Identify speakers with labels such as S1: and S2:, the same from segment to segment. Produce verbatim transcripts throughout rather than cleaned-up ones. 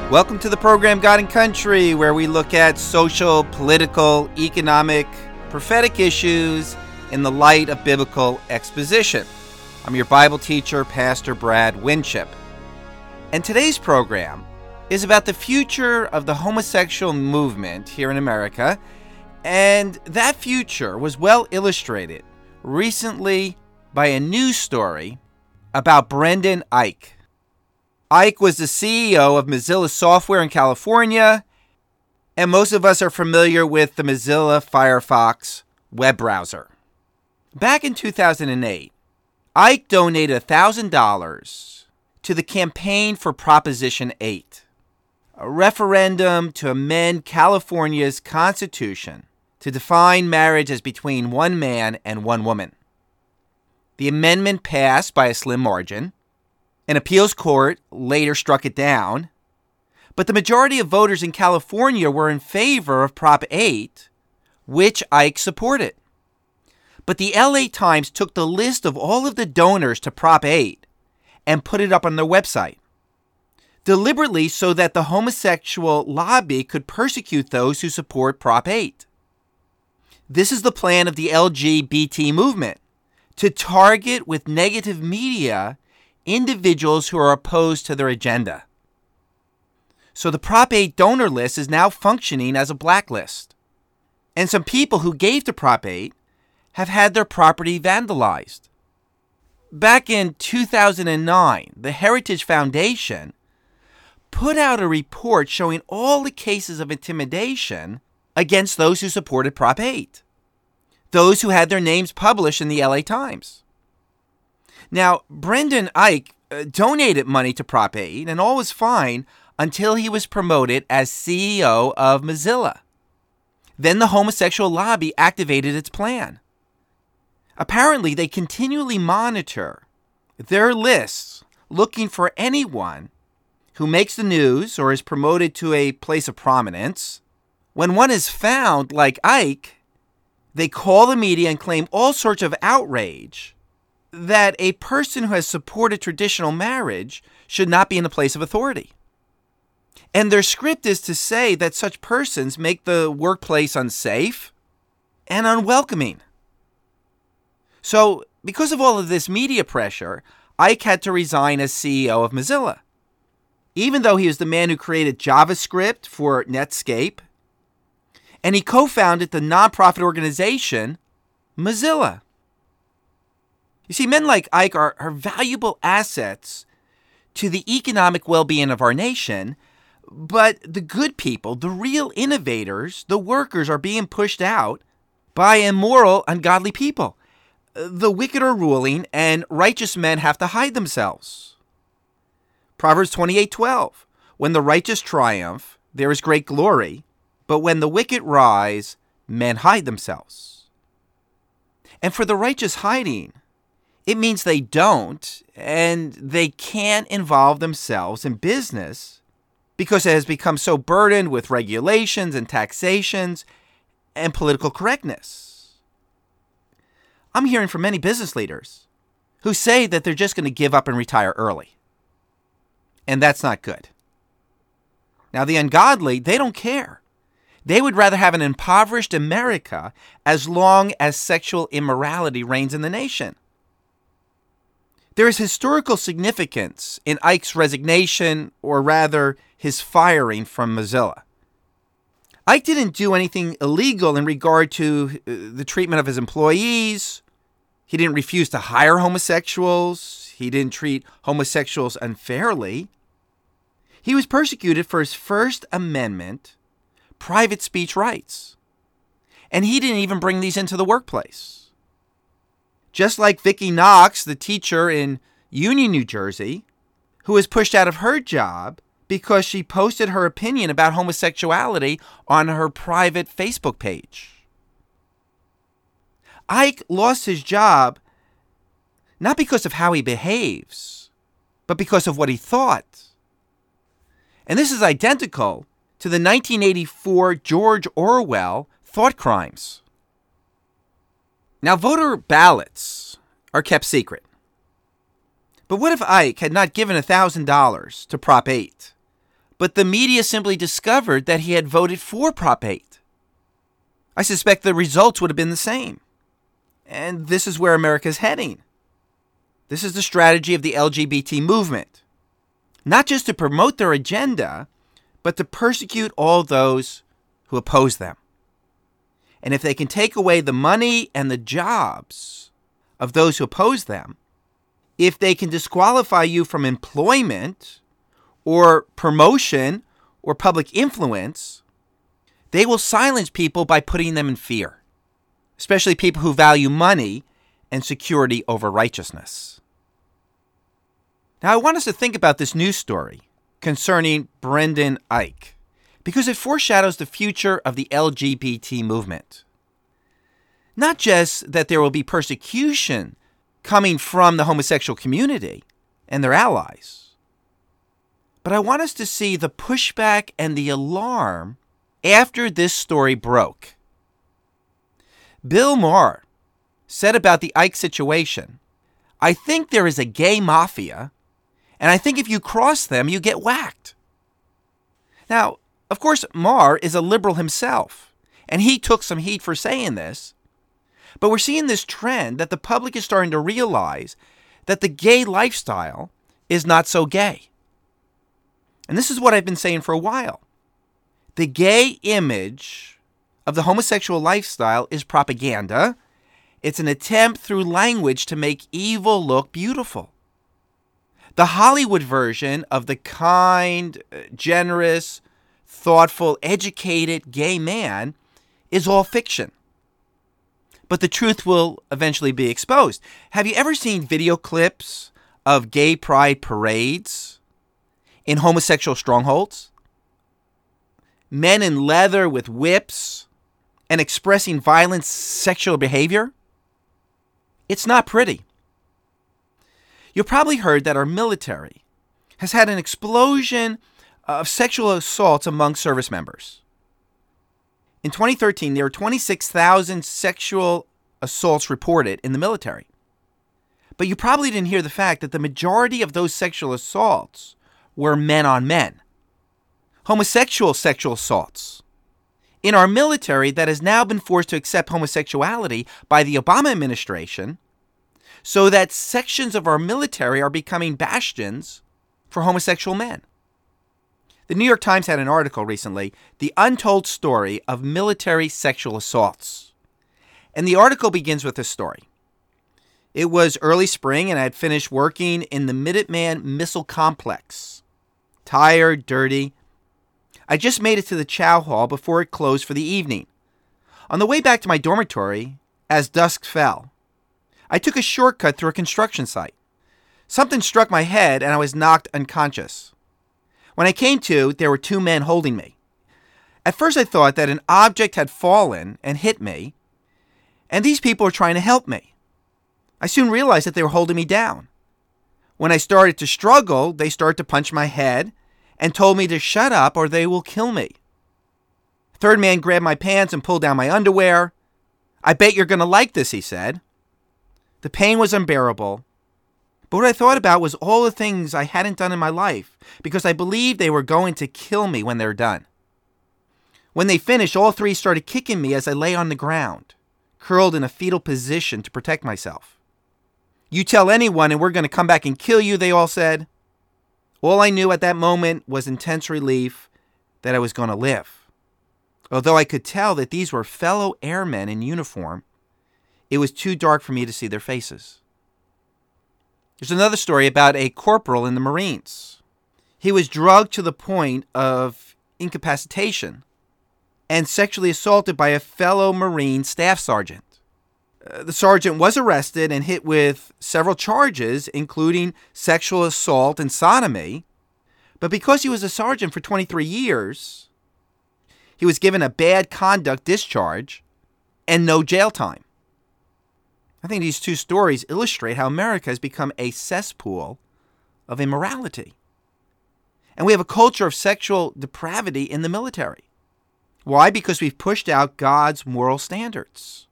S1: Welcome to the program God and Country, where we look at social, political, economic, prophetic issues in the light of biblical exposition. I'm your Bible teacher, Pastor Brad Winship. And today's program is about the future of the homosexual movement here in America, and that future was well illustrated recently by a news story about Brendan Eich. Eich was the C E O of Mozilla Software in California, and most of us are familiar with the Mozilla Firefox web browser. Back in two thousand eight, Eich donated one thousand dollars to the Campaign for Proposition eight, a referendum to amend California's constitution to define marriage as between one man and one woman. The amendment passed by a slim margin. An appeals court later struck it down, but the majority of voters in California were in favor of Prop eight, which Eich supported. But the L A Times took the list of all of the donors to Prop eight and put it up on their website, deliberately so that the homosexual lobby could persecute those who support Prop eight. This is the plan of the L G B T movement, to target with negative media individuals who are opposed to their agenda. So the Prop eight donor list is now functioning as a blacklist. And some people who gave to Prop eight have had their property vandalized. Back in two thousand nine, the Heritage Foundation put out a report showing all the cases of intimidation against those who supported Prop eight, those who had their names published in the L A Times. Now, Brendan Eich uh, donated money to Prop eight, and all was fine until he was promoted as C E O of Mozilla. Then the homosexual lobby activated its plan. Apparently, they continually monitor their lists, looking for anyone who makes the news or is promoted to a place of prominence. When one is found, like Eich, they call the media and claim all sorts of outrage that a person who has supported traditional marriage should not be in a place of authority. And their script is to say that such persons make the workplace unsafe and unwelcoming. So, because of all of this media pressure, Eich had to resign as C E O of Mozilla, even though he was the man who created JavaScript for Netscape, and he co-founded the nonprofit organization Mozilla. You see, men like Eich are, are valuable assets to the economic well-being of our nation, but the good people, the real innovators, the workers are being pushed out by immoral, ungodly people. The wicked are ruling, and righteous men have to hide themselves. Proverbs twenty-eight twelve, when the righteous triumph, there is great glory, but when the wicked rise, men hide themselves. And for the righteous hiding, it means they don't, and they can't involve themselves in business because it has become so burdened with regulations and taxations and political correctness. I'm hearing from many business leaders who say that they're just going to give up and retire early. And that's not good. Now, the ungodly, they don't care. They would rather have an impoverished America as long as sexual immorality reigns in the nation. There is historical significance in Eich's resignation, or rather, his firing from Mozilla. Eich didn't do anything illegal in regard to the treatment of his employees. He didn't refuse to hire homosexuals. He didn't treat homosexuals unfairly. He was persecuted for his First Amendment private speech rights. And he didn't even bring these into the workplace. Just like Vicki Knox, the teacher in Union, New Jersey, who was pushed out of her job because she posted her opinion about homosexuality on her private Facebook page. Eich lost his job not because of how he behaves, but because of what he thought. And this is identical to the nineteen eighty-four George Orwell thought crimes. Now, voter ballots are kept secret. But what if Eich had not given one thousand dollars to Prop eight, but the media simply discovered that he had voted for Prop eight. I suspect the results would have been the same. And this is where America's heading. This is the strategy of the L G B T movement. Not just to promote their agenda, but to persecute all those who oppose them. And if they can take away the money and the jobs of those who oppose them, if they can disqualify you from employment or promotion or public influence, they will silence people by putting them in fear, especially people who value money and security over righteousness. Now, I want us to think about this news story concerning Brendan Eich, because it foreshadows the future of the L G B T movement. Not just that there will be persecution coming from the homosexual community and their allies, but I want us to see the pushback and the alarm after this story broke. Bill Maher said about the Eich situation, "I think there is a gay mafia, and I think if you cross them, you get whacked." Now, of course, Maher is a liberal himself, and he took some heat for saying this. But we're seeing this trend that the public is starting to realize that the gay lifestyle is not so gay. And this is what I've been saying for a while. The gay image of the homosexual lifestyle is propaganda. It's an attempt through language to make evil look beautiful. The Hollywood version of the kind, generous, thoughtful, educated gay man is all fiction. But the truth will eventually be exposed. Have you ever seen video clips of gay pride parades in homosexual strongholds? Men in leather with whips and expressing violent sexual behavior? It's not pretty. You've probably heard that our military has had an explosion of sexual assaults among service members. In twenty thirteen, there were twenty-six thousand sexual assaults reported in the military. But you probably didn't hear the fact that the majority of those sexual assaults were men on men. Homosexual sexual assaults. In our military that has now been forced to accept homosexuality by the Obama administration, so that sections of our military are becoming bastions for homosexual men. The New York Times had an article recently, The Untold Story of Military Sexual Assaults. And the article begins with this story. It was early spring and I had finished working in the Minuteman Missile Complex. Tired, dirty. I just made it to the chow hall before it closed for the evening. On the way back to my dormitory, as dusk fell, I took a shortcut through a construction site. Something struck my head and I was knocked unconscious. When I came to, there were two men holding me. At first I thought that an object had fallen and hit me, and these people were trying to help me. I soon realized that they were holding me down. When I started to struggle, they started to punch my head and told me to shut up or they will kill me. The third man grabbed my pants and pulled down my underwear. "I bet you're going to like this," he said. The pain was unbearable. But what I thought about was all the things I hadn't done in my life because I believed they were going to kill me when they're done. When they finished, all three started kicking me as I lay on the ground, curled in a fetal position to protect myself. "You tell anyone and we're going to come back and kill you," they all said. All I knew at that moment was intense relief that I was going to live. Although I could tell that these were fellow airmen in uniform, it was too dark for me to see their faces. There's another story about a corporal in the Marines. He was drugged to the point of incapacitation and sexually assaulted by a fellow Marine staff sergeant. Uh, the sergeant was arrested and hit with several charges, including sexual assault and sodomy. But because he was a sergeant for twenty-three years, he was given a bad conduct discharge and no jail time. I think these two stories illustrate how America has become a cesspool of immorality. And we have a culture of sexual depravity in the military. Why? Because we've pushed out God's moral standards.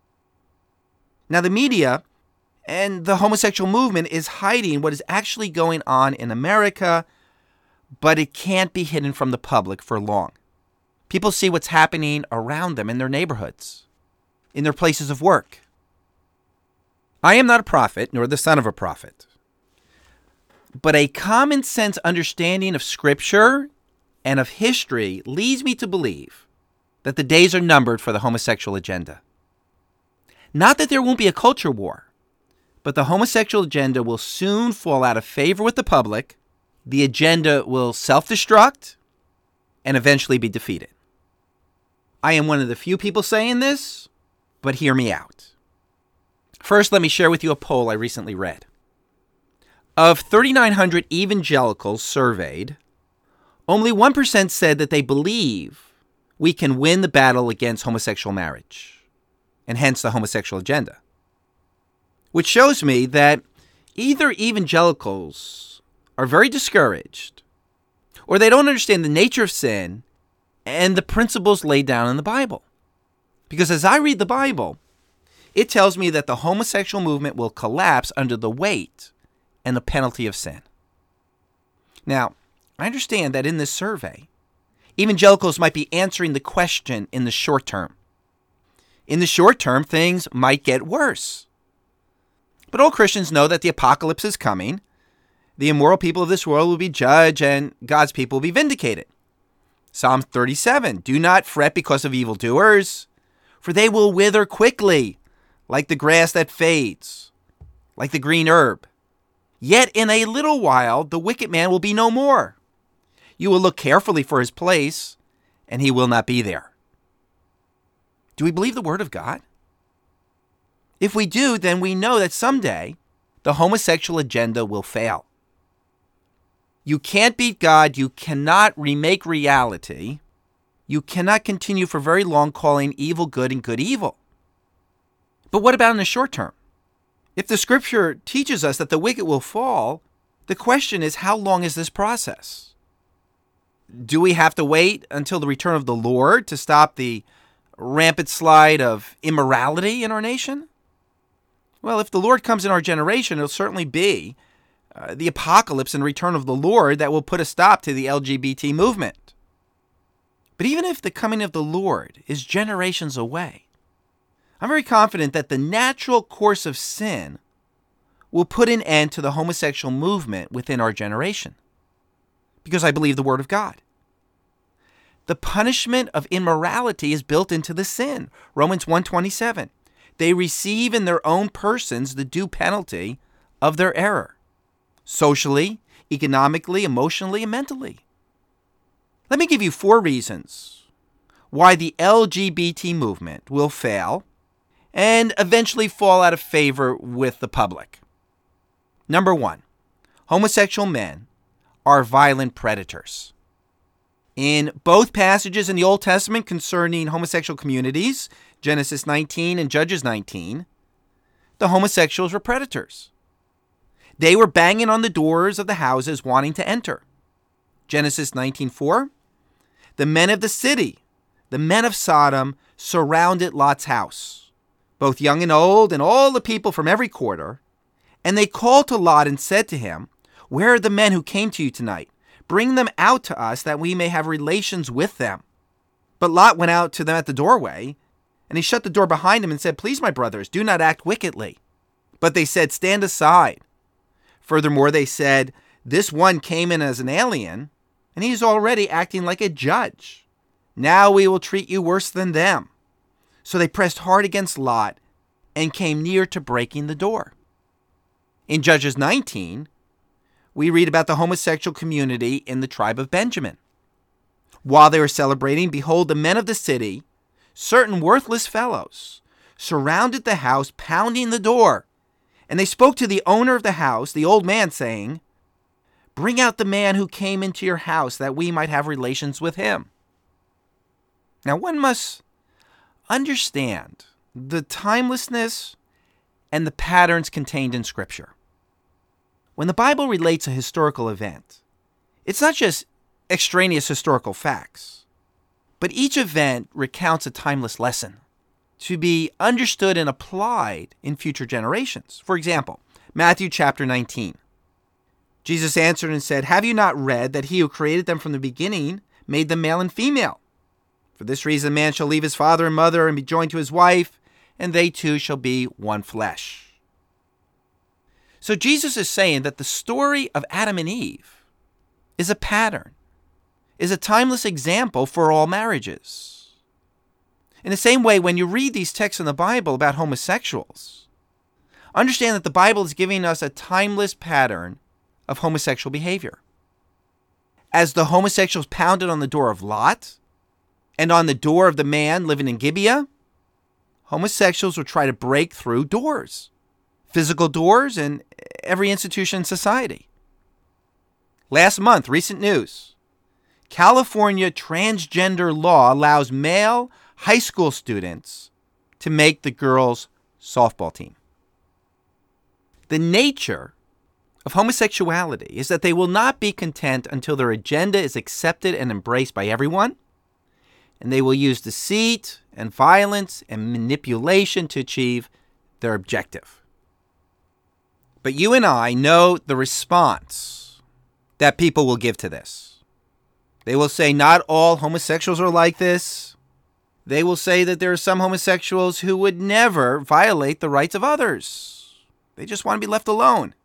S1: Now, the media and the homosexual movement is hiding what is actually going on in America but it can't be hidden from the public for long. People see what's happening around them in their neighborhoods, in their places of work. I am not a prophet, nor the son of a prophet, but a common sense understanding of Scripture and of history leads me to believe that the days are numbered for the homosexual agenda. Not that there won't be a culture war, but the homosexual agenda will soon fall out of favor with the public. The agenda will self-destruct and eventually be defeated. I am one of the few people saying this, but hear me out. First, let me share with you a poll I recently read. Of three thousand nine hundred evangelicals surveyed, only one percent said that they believe we can win the battle against homosexual marriage, and hence the homosexual agenda. Which shows me that either evangelicals are very discouraged, or they don't understand the nature of sin and the principles laid down in the Bible. Because as I read the Bible, it tells me that the homosexual movement will collapse under the weight and the penalty of sin. Now, I understand that in this survey, evangelicals might be answering the question in the short term. In the short term, things might get worse. But all Christians know that the apocalypse is coming. The immoral people of this world will be judged, and God's people will be vindicated. Psalm thirty-seven, do not fret because of evildoers, for they will wither quickly, like the grass that fades, like the green herb. Yet in a little while, the wicked man will be no more. You will look carefully for his place, and he will not be there. Do we believe the word of God? If we do, then we know that someday the homosexual agenda will fail. You can't beat God. You cannot remake reality. You cannot continue for very long calling evil good and good evil. But what about in the short term? If the scripture teaches us that the wicked will fall, the question is, how long is this process? Do we have to wait until the return of the Lord to stop the rampant slide of immorality in our nation? Well, if the Lord comes in our generation, it'll certainly be uh, the apocalypse and return of the Lord that will put a stop to the L G B T movement. But even if the coming of the Lord is generations away, I'm very confident that the natural course of sin will put an end to the homosexual movement within our generation, because I believe the word of God. The punishment of immorality is built into the sin. Romans one twenty-seven. They receive in their own persons the due penalty of their error, socially, economically, emotionally, and mentally. Let me give you four reasons why the L G B T movement will fail and eventually fall out of favor with the public. Number one, homosexual men are violent predators. In both passages in the Old Testament concerning homosexual communities, Genesis nineteen and Judges nineteen, the homosexuals were predators. They were banging on the doors of the houses wanting to enter. Genesis nineteen four, the men of the city, the men of Sodom, surrounded Lot's house, both young and old, and all the people from every quarter. And they called to Lot and said to him, where are the men who came to you tonight? Bring them out to us that we may have relations with them. But Lot went out to them at the doorway, and he shut the door behind him and said, please, my brothers, do not act wickedly. But they said, stand aside. Furthermore, they said, this one came in as an alien, and he's already acting like a judge. Now we will treat you worse than them. So they pressed hard against Lot and came near to breaking the door. In Judges nineteen, we read about the homosexual community in the tribe of Benjamin. While they were celebrating, behold, the men of the city, certain worthless fellows, surrounded the house, pounding the door. And they spoke to the owner of the house, the old man, saying, bring out the man who came into your house that we might have relations with him. Now, one must understand the timelessness and the patterns contained in Scripture. When the Bible relates a historical event, it's not just extraneous historical facts, but each event recounts a timeless lesson to be understood and applied in future generations. For example, Matthew chapter nineteen. Jesus answered and said, "Have you not read that he who created them from the beginning made them male and female? For this reason, a man shall leave his father and mother and be joined to his wife, and they two shall be one flesh." So Jesus is saying that the story of Adam and Eve is a pattern, is a timeless example for all marriages. In the same way, when you read these texts in the Bible about homosexuals, understand that the Bible is giving us a timeless pattern of homosexual behavior. As the homosexuals pounded on the door of Lot and on the door of the man living in Gibeah, homosexuals would try to break through doors, physical doors in every institution in society. Last month, recent news, California transgender law allows male high school students to make the girls' softball team. The nature of homosexuality is that they will not be content until their agenda is accepted and embraced by everyone, and they will use deceit and violence and manipulation to achieve their objective. But you and I know the response that people will give to this. They will say not all homosexuals are like this. They will say that there are some homosexuals who would never violate the rights of others. They just want to be left alone.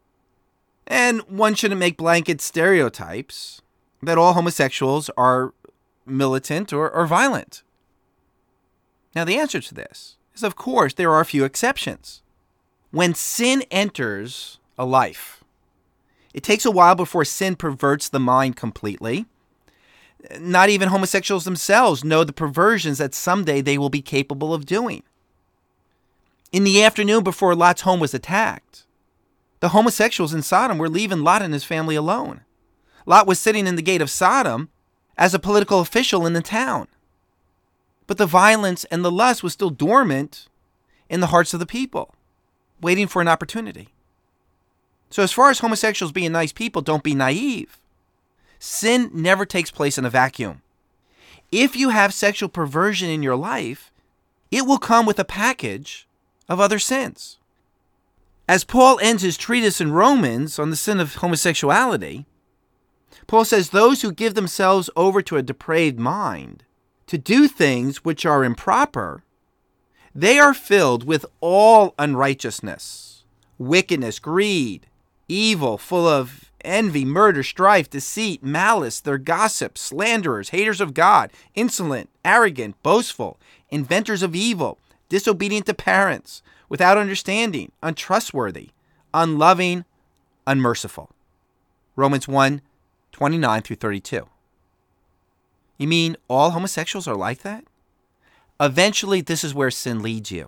S1: And one shouldn't make blanket stereotypes that all homosexuals are militant or, or violent. Now, the answer to this is, of course, there are a few exceptions. When sin enters a life, it takes a while before sin perverts the mind completely. Not even homosexuals themselves know the perversions that someday they will be capable of doing. In the afternoon before Lot's home was attacked, the homosexuals in Sodom were leaving Lot and his family alone. Lot was sitting in the gate of Sodom as a political official in the town. But the violence and the lust was still dormant in the hearts of the people, waiting for an opportunity. So as far as homosexuals being nice people, don't be naive. Sin never takes place in a vacuum. If you have sexual perversion in your life, it will come with a package of other sins. As Paul ends his treatise in Romans on the sin of homosexuality, Paul says those who give themselves over to a depraved mind to do things which are improper, they are filled with all unrighteousness, wickedness, greed, evil, full of envy, murder, strife, deceit, malice. They're gossips, slanderers, haters of God, insolent, arrogant, boastful, inventors of evil, disobedient to parents, without understanding, untrustworthy, unloving, unmerciful. Romans one, twenty-nine through thirty-two. You mean all homosexuals are like that? Eventually, this is where sin leads you.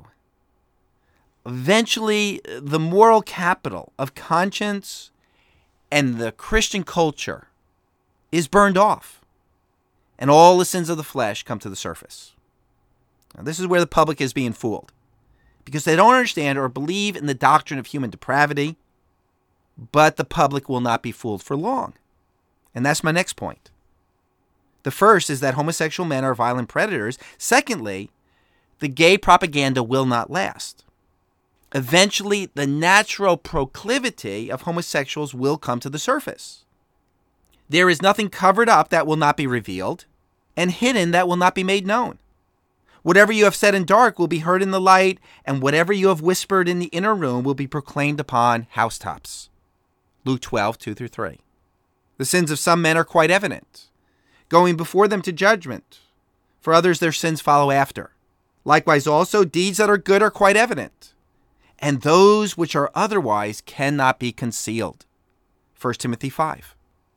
S1: Eventually, the moral capital of conscience and the Christian culture is burned off, and all the sins of the flesh come to the surface. Now, this is where the public is being fooled, because they don't understand or believe in the doctrine of human depravity, but the public will not be fooled for long. And that's my next point. The first is that homosexual men are violent predators. Secondly, the gay propaganda will not last. Eventually, the natural proclivity of homosexuals will come to the surface. There is nothing covered up that will not be revealed, and hidden that will not be made known. Whatever you have said in dark will be heard in the light, and whatever you have whispered in the inner room will be proclaimed upon housetops. Luke twelve, two through three. The sins of some men are quite evident, going before them to judgment. For others their sins follow after. Likewise also, deeds that are good are quite evident, and those which are otherwise cannot be concealed. First Timothy five.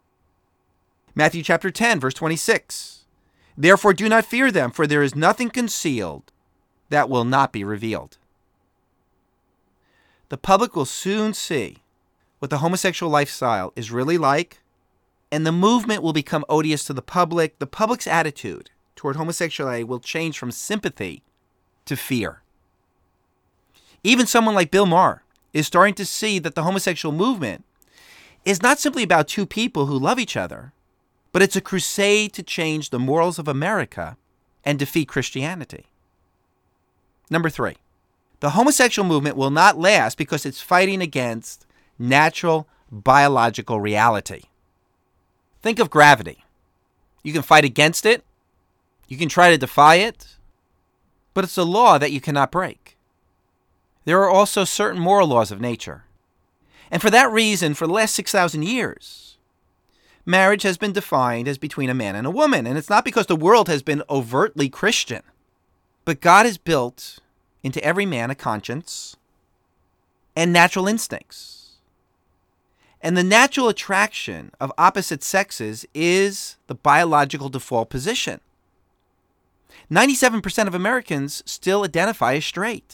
S1: Matthew chapter ten, verse twenty-six. Therefore do not fear them, for there is nothing concealed that will not be revealed. The public will soon see what the homosexual lifestyle is really like, and the movement will become odious to the public. The public's attitude toward homosexuality will change from sympathy to fear. Even someone like Bill Maher is starting to see that the homosexual movement is not simply about two people who love each other, but it's a crusade to change the morals of America and defeat Christianity. Number three, the homosexual movement will not last because it's fighting against natural biological reality. Think of gravity. You can fight against it. You can try to defy it. But it's a law that you cannot break. There are also certain moral laws of nature. And for that reason, for the last six thousand years, marriage has been defined as between a man and a woman. And it's not because the world has been overtly Christian. But God has built into every man a conscience and natural instincts. And the natural attraction of opposite sexes is the biological default position. ninety-seven percent of Americans still identify as straight.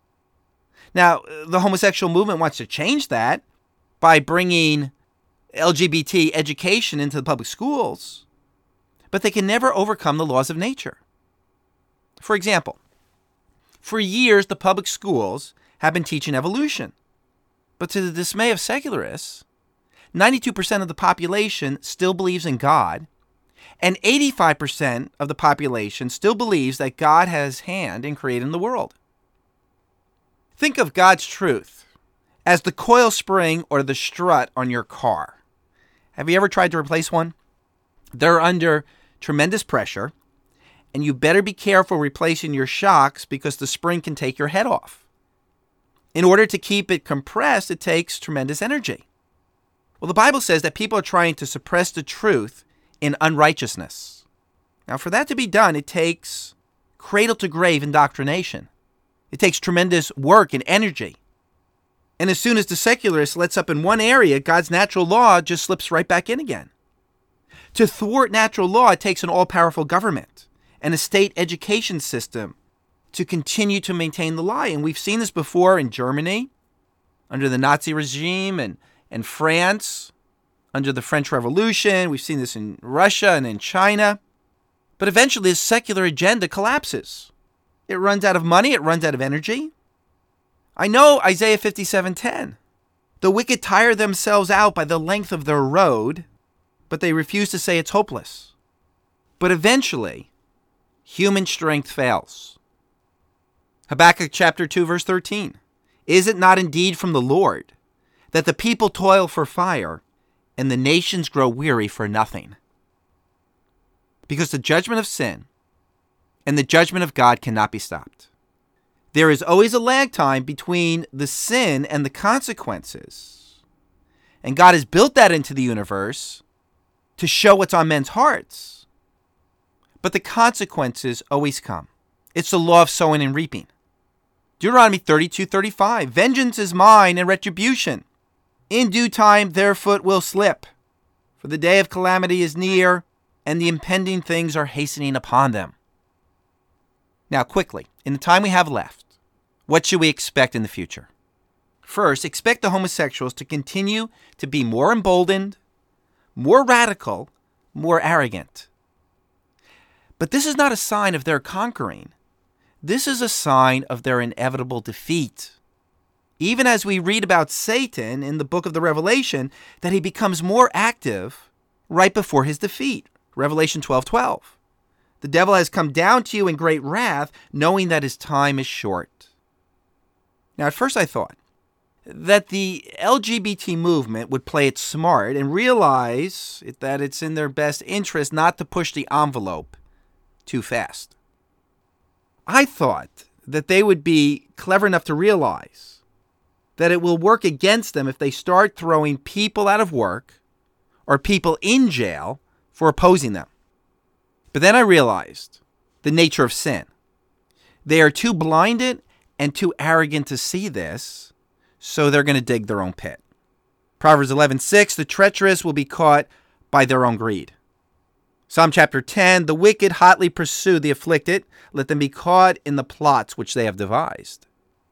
S1: Now, the homosexual movement wants to change that by bringing L G B T education into the public schools, but they can never overcome the laws of nature. For example, for years, the public schools have been teaching evolution, but to the dismay of secularists, ninety-two percent of the population still believes in God, and eighty-five percent of the population still believes that God has hand in creating the world. Think of God's truth as the coil spring or the strut on your car. Have you ever tried to replace one? They're under tremendous pressure, and you better be careful replacing your shocks because the spring can take your head off. In order to keep it compressed, it takes tremendous energy. Well, the Bible says that people are trying to suppress the truth in unrighteousness. Now, for that to be done, it takes cradle-to-grave indoctrination. It takes tremendous work and energy. And as soon as the secularist lets up in one area, God's natural law just slips right back in again. To thwart natural law, it takes an all-powerful government and a state education system to continue to maintain the lie. And we've seen this before in Germany, under the Nazi regime, and, and France, under the French Revolution. We've seen this in Russia and in China. But eventually, the secular agenda collapses. It runs out of money. It runs out of energy. I know Isaiah fifty-seven ten. The wicked tire themselves out by the length of their road, but they refuse to say it's hopeless. But eventually, human strength fails. Habakkuk chapter two, verse thirteen. Is it not indeed from the Lord that the people toil for fire and the nations grow weary for nothing? Because the judgment of sin and the judgment of God cannot be stopped. There is always a lag time between the sin and the consequences. And God has built that into the universe to show what's on men's hearts. But the consequences always come. It's the law of sowing and reaping. Deuteronomy thirty-two thirty-five. Vengeance is mine and retribution. In due time their foot will slip. For the day of calamity is near, and the impending things are hastening upon them. Now, quickly, in the time we have left, what should we expect in the future? First, expect the homosexuals to continue to be more emboldened, more radical, more arrogant. But this is not a sign of their conquering. This is a sign of their inevitable defeat. Even as we read about Satan in the book of the Revelation, that he becomes more active right before his defeat. Revelation twelve twelve. The devil has come down to you in great wrath, knowing that his time is short. Now, at first I thought that the L G B T movement would play it smart and realize that it's in their best interest not to push the envelope too fast. I thought that they would be clever enough to realize that it will work against them if they start throwing people out of work or people in jail for opposing them. But then I realized the nature of sin. They are too blinded and too arrogant to see this, so they're going to dig their own pit. Proverbs eleven six, the treacherous will be caught by their own greed. Psalm chapter ten, the wicked hotly pursue the afflicted. Let them be caught in the plots which they have devised.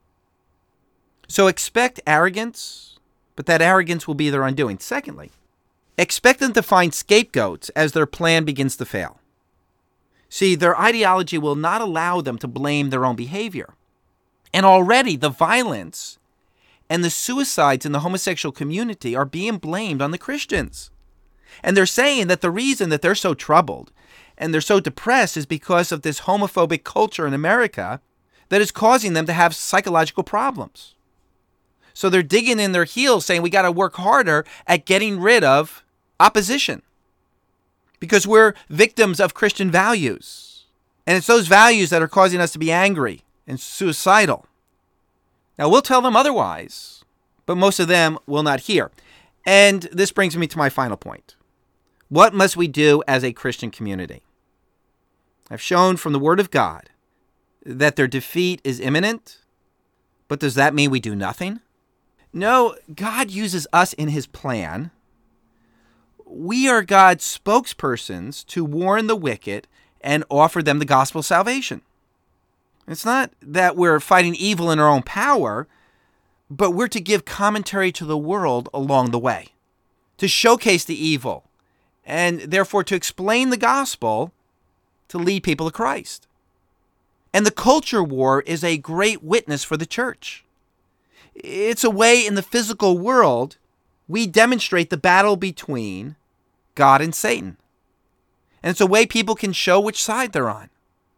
S1: So expect arrogance, but that arrogance will be their undoing. Secondly, expect them to find scapegoats as their plan begins to fail. See, their ideology will not allow them to blame their own behavior. And already the violence and the suicides in the homosexual community are being blamed on the Christians. And they're saying that the reason that they're so troubled and they're so depressed is because of this homophobic culture in America that is causing them to have psychological problems. So they're digging in their heels saying we got to work harder at getting rid of opposition because we're victims of Christian values. And it's those values that are causing us to be angry and suicidal. Now, we'll tell them otherwise, but most of them will not hear. And this brings me to my final point. What must we do as a Christian community? I've shown from the Word of God that their defeat is imminent, but does that mean we do nothing? No, God uses us in His plan. We are God's spokespersons to warn the wicked and offer them the gospel of salvation. It's not that we're fighting evil in our own power, but we're to give commentary to the world along the way, to showcase the evil, and therefore to explain the gospel to lead people to Christ. And the culture war is a great witness for the church. It's a way in the physical world we demonstrate the battle between God and Satan. And it's a way people can show which side they're on.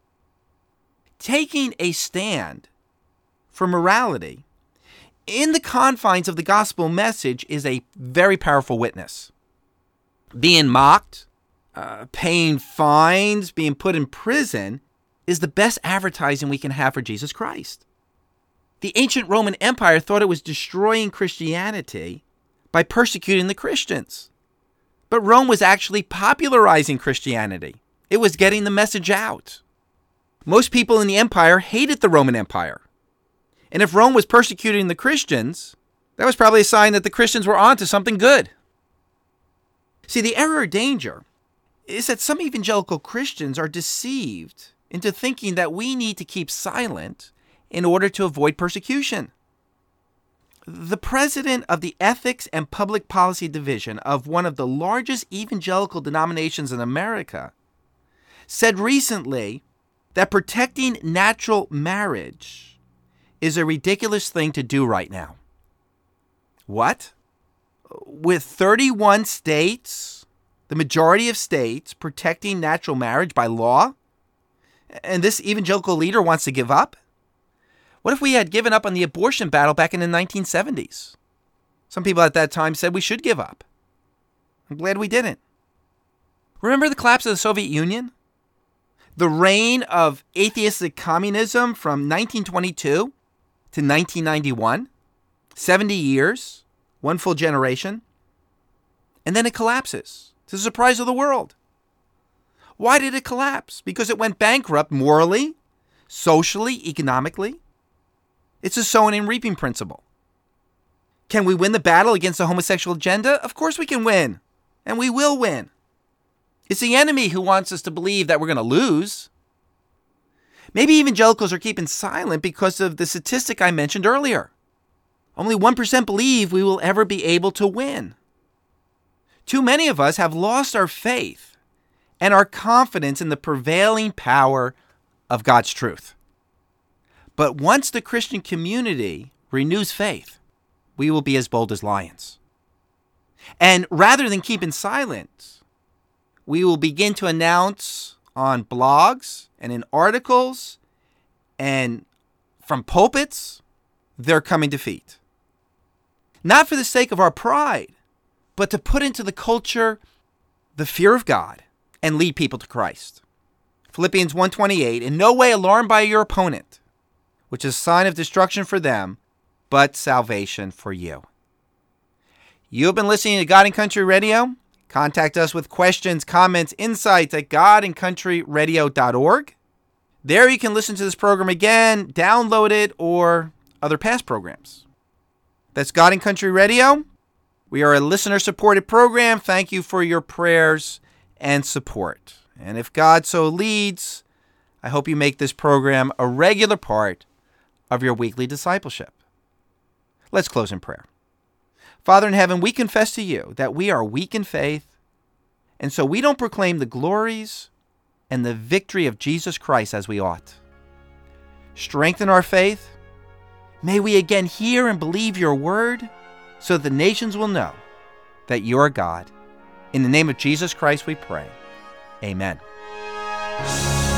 S1: Taking a stand for morality in the confines of the gospel message is a very powerful witness. Being mocked, uh, paying fines, being put in prison is the best advertising we can have for Jesus Christ. The ancient Roman Empire thought it was destroying Christianity by persecuting the Christians. But Rome was actually popularizing Christianity. It was getting the message out. Most people in the empire hated the Roman Empire. And if Rome was persecuting the Christians, that was probably a sign that the Christians were onto something good. See, the error or danger is that some evangelical Christians are deceived into thinking that we need to keep silent in order to avoid persecution. The president of the Ethics and Public Policy Division of one of the largest evangelical denominations in America said recently that protecting natural marriage is a ridiculous thing to do right now. What? With thirty-one states, the majority of states, protecting natural marriage by law, and this evangelical leader wants to give up? What if we had given up on the abortion battle back in the nineteen seventies? Some people at that time said we should give up. I'm glad we didn't. Remember the collapse of the Soviet Union? The reign of atheistic communism from nineteen twenty-two to nineteen ninety-one? seventy years, one full generation. And then it collapses, to the surprise of the world. Why did it collapse? Because it went bankrupt morally, socially, economically. It's a sowing and reaping principle. Can we win the battle against the homosexual agenda? Of course we can win. And we will win. It's the enemy who wants us to believe that we're going to lose. Maybe evangelicals are keeping silent because of the statistic I mentioned earlier. Only one percent believe we will ever be able to win. Too many of us have lost our faith and our confidence in the prevailing power of God's truth. But once the Christian community renews faith, we will be as bold as lions. And rather than keeping silent, we will begin to announce on blogs and in articles and from pulpits their coming defeat. Not for the sake of our pride, but to put into the culture the fear of God and lead people to Christ. Philippians one twenty-eight, in no way alarmed by your opponent, which is a sign of destruction for them, but salvation for you. You have been listening to God and Country Radio. Contact us with questions, comments, insights at god and country radio dot org. There you can listen to this program again, download it, or other past programs. That's God and Country Radio. We are a listener-supported program. Thank you for your prayers and support. And if God so leads, I hope you make this program a regular part of your weekly discipleship. Let's close in prayer. Father in heaven, we confess to you that we are weak in faith, and so we don't proclaim the glories and the victory of Jesus Christ as we ought. Strengthen our faith. May we again hear and believe your word so that the nations will know that you are God. In the name of Jesus Christ we pray. Amen.